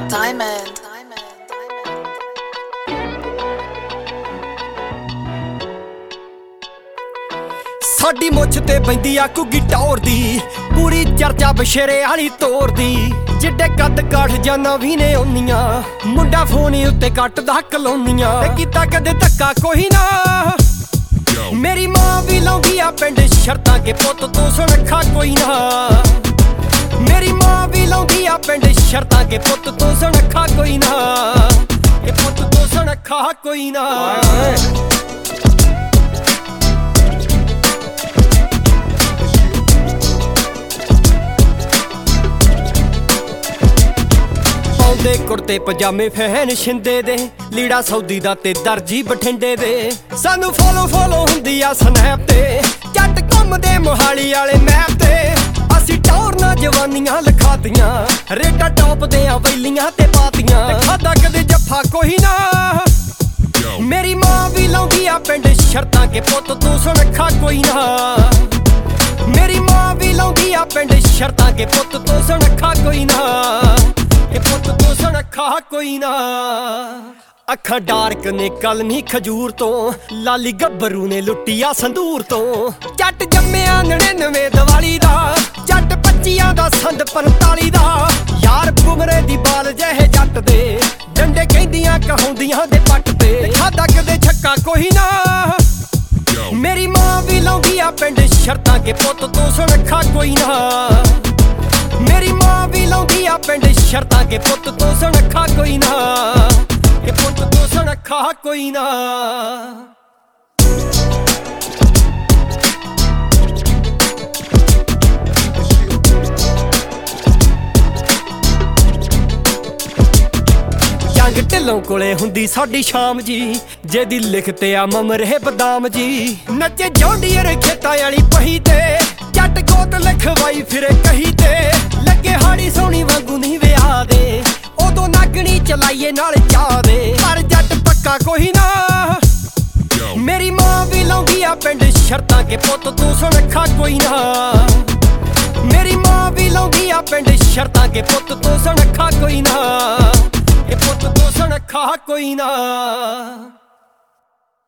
Diamond. ਸਾਡੀ ਮੁੱਛ ਤੇ ਪੈਂਦੀ ਆ ਕੁੱਗੀ ਟੌਰ ਦੀ, ਪੂਰੀ ਚਰਚਾ ਬਸ਼ੇਰੇ ਵਾਲੀ ਤੋਰ ਦੀ। ਜਿੱਡੇ ਕੱਦ ਕਾਠ ਜਾਨਾ ਵੀ ਨੇ ਉਨੀਆਂ, ਮੁੰਡਾ ਫੋਨ ਉੱਤੇ ਕੱਟਦਾ ਕਲੋਨੀਆਂ। ਤੇ ਕੀਤਾ ਕਦੇ ਧੱਕਾ ਕੋਈ ਨਾ, ਮੇਰੀ ਮਾਂ ਵੀ ਲਾਉਂਦੀ ਆ ਪਿੰਡ ਸ਼ਰਤਾਂ ਕੇ ਪੁੱਤ ਤੂੰ ਸੁਣਖਾ ਕੋਈ ਨਾ। ਮੇਰੀ ਮਾਂ ਵੀ ਲਾਉਂਦੀ ਆ ਪਿੰਡ ਸ਼ਰਤਾਂ ਕੇ ਪੁੱਤ ਤੂੰ ਸੁਣਖਾ ਕੋਈ ਨਾ, ਕਿ ਪੁੱਤ ਤੂੰ ਸੁਣਖਾ ਕੋਈ ਨਾ। ਦੇ ਕੁੜਤੇ ਪਜਾਮੇ ਫੈਨ ਸ਼ਿੰਦੇ ਦੇ, ਲੀੜਾ ਸੌਦੀ ਦਾ ਤੇ ਦਰਜੀ ਬਠਿੰਡੇ ਦੇ। ਸਾਨੂੰ ਫੋਲੋ ਹੁੰਦੀ ਆ ਸਨੈਪ ਤੇ, ਜੱਟ ਘੁੰਮਦੇ ਮੋਹਾਲੀ ਵਾਲੇ ਮੈਪ ਤੇ। ਅਸੀਂ ਟੌਰ ਨਾ ਜਵਾਨੀਆਂ ਲਿਖਾਤੀਆਂ, ਰੇਟਾ ਟੌਪ ਦੇ ਆ ਵੈਲੀਆਂ ਤੇ ਪਾਤੀਆਂ। ਖਾਦਾ ਕਦੇ ਜੱਫਾ ਕੋਈ ਨਾ, ਮੇਰੀ ਮਾਂ ਵੀ ਲਾਉਂਦੀ ਆ ਪਿੰਡ ਸ਼ਰਤਾਂ ਕੇ ਪੁੱਤ ਤੂੰ ਸੁਣਖਾ ਕੋਈ ਨਾ। ਮੇਰੀ ਮਾਂ ਵੀ ਲਾਉਂਦੀ ਆ ਪਿੰਡ ਸ਼ਰਤਾਂ ਕੇ ਪੁੱਤ ਤੂੰ ਸੁਣਖਾ ਕੋਈ ਨਾ, ਕਿ ਪੁੱਤ ਤੂੰ ਸੁਣਖਾ ਕੋਈ ਨਾ। ਅੱਖਾਂ ਡਾਰਕ ਨੇ ਕਲਮੀ ਖਜੂਰ ਤੋਂ, ਲਾਲੀ ਗੱਭਰੂ ਨੇ ਲੁੱਟਿਆ ਸੰਦੂਰ ਤੋਂ। ਜੱਟ ਜੰਮਿਆ 99 ਦੀਵਾਲੀ ਦਾ, ਜੱਟ 25 ਦਾ ਸੰਦ 45 ਦਾ। ਯਾਰ ਬੁਮਰੇ ਦੀ ਬਾਲ ਜਿਹੇ ਜੱਟ ਦੇ, ਡੰਡੇ ਕਹਿੰਦੀਆਂ ਕਹਾਉਂਦੀਆਂ ਦੇ ਪੱਟ ਤੇ। ਖਾਦਾ ਕਦੇ ਛੱਕਾ ਕੋਈ ਨਾ, ਮੇਰੀ ਮਾਂ ਵੀ ਲਾਉਂਦੀ ਆ ਪਿੰਡ ਸ਼ਰਤਾਂ ਕੇ ਪੁੱਤ ਤੂੰ ਸੁਣਖਾ ਕੋਈ ਨਾ। ਮੇਰੀ ਮਾਂ ਵੀ ਲਾਉਂਦੀ ਆ ਪਿੰਡ ਸ਼ਰਤਾਂ ਕੇ ਪੁੱਤ ਤੂੰ ਸੁਣਖਾ ਕੋਈ ਨਾ, ਕਿ ਪੁੱਤ ਤੂੰ ਸੁਣਖਾ ਕੋਈ ਨਾ। ਜੰਗ ਢਿੱਲੋਂ ਕੋਲੇ ਹੁੰਦੀ ਸਾਡੀ ਸ਼ਾਮ ਜੀ, ਜਿਹਦੀ ਲਿਖਤੇ ਆ ਮਮਰੇ ਬਦਾਮ ਜੀ। ਨੱਚੇ ਜੌਂਡੀਅਰ ਖੇਤਾਂ ਵਾਲੀ ਪਹੀ ਤੇ, ਜੱਟ ਗੋਤ ਲਿਖਵਾਈ ਫਿਰੇ ਕਹੀ ਤੇ। ਲੱਗੇ ਹਾੜੀ ਸੋਹਣੀ ਵਾਂਗੂ ਨਹੀਂ ਵਿਆਹ ਦੇ, ਉਦੋਂ ਨਾਗਣੀ ਚਲਾਈਏ ਨਾਲ ਚਾਹ ਦੇ। ਪਰ ਜੱਟ ਪੱਕਾ ਕੋਈ ਨਾ, ਮੇਰੀ ਮਾਂ ਵੀ ਲਾਉਂਦੀ ਆ ਪਿੰਡ ਸ਼ਰਤਾਂ ਕੇ ਪੁੱਤ ਤੂੰ ਸੁਣਖਾ ਕੋਈ ਨਾ। ਮੇਰੀ ਮਾਂ ਵੀ ਲਾਉਂਦੀ ਆ ਪਿੰਡ ਸ਼ਰਤਾਂ ਕੇ ਪੁੱਤ ਤੂੰ ਸੁਣਖਾ ਕੋਈ ਨਾ, ਕਿ ਪੁੱਤ ਤੂੰ ਸੁਣਖਾ ਕੋਈ ਨਾ।